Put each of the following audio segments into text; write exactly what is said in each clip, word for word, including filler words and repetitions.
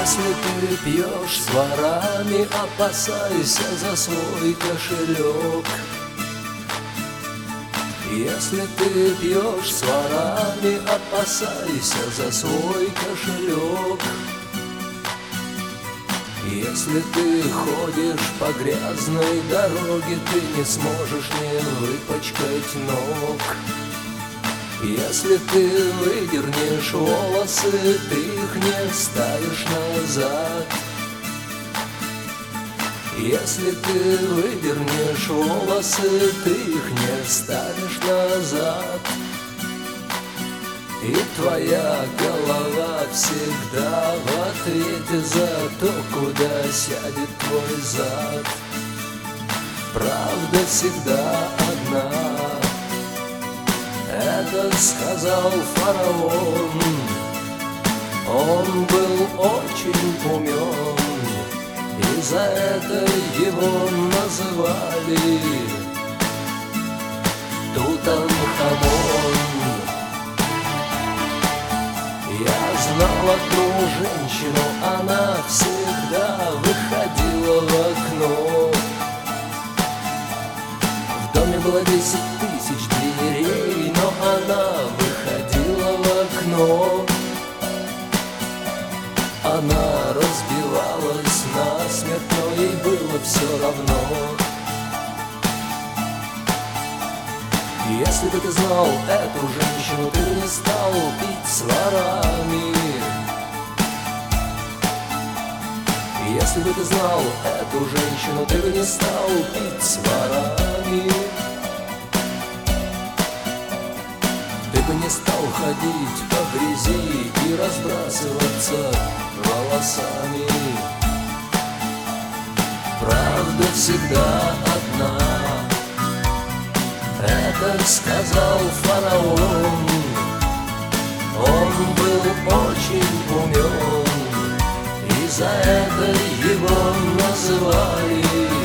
Если ты пьешь с ворами, опасайся за свой кошелек. Если ты пьешь с ворами, опасайся за свой кошелек. Если ты ходишь по грязной дороге, ты не сможешь не выпачкать ног. Если ты выдернешь волосы, ты их не вставишь назад. Если ты выдернешь волосы, ты их не вставишь назад. И твоя голова всегда в ответе за то, куда сядет твой зад. Правда всегда одна, это сказал фараон. Он был очень умен, и за это его называли Тутанхамон. Я знал одну женщину, она всегда выходила в окно. В доме было десять тысяч дверей, но она выходила в окно. Она разбивалась насмерть, но ей было все равно. Если бы ты знал эту женщину, ты бы не стал пить с ворами. Если бы ты знал эту женщину, ты бы не стал пить с ворами. Ты бы не стал ходить по грязи и разбрасываться волосами. Правда всегда одна, это сказал фараон. Он был очень умен, и за это его называли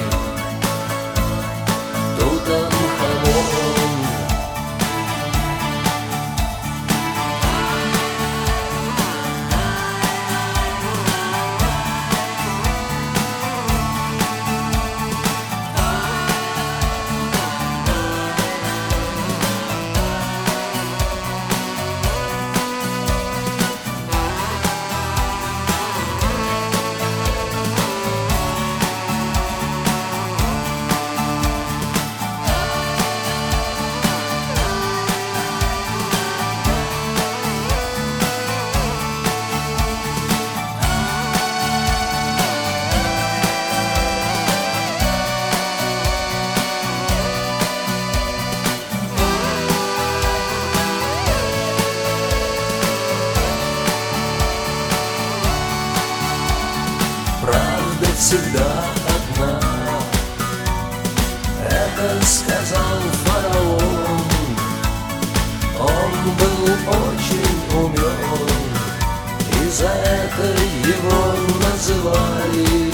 Тутанхамон. Правда всегда одна, это сказал фараон. Он был очень умен, и за это его называли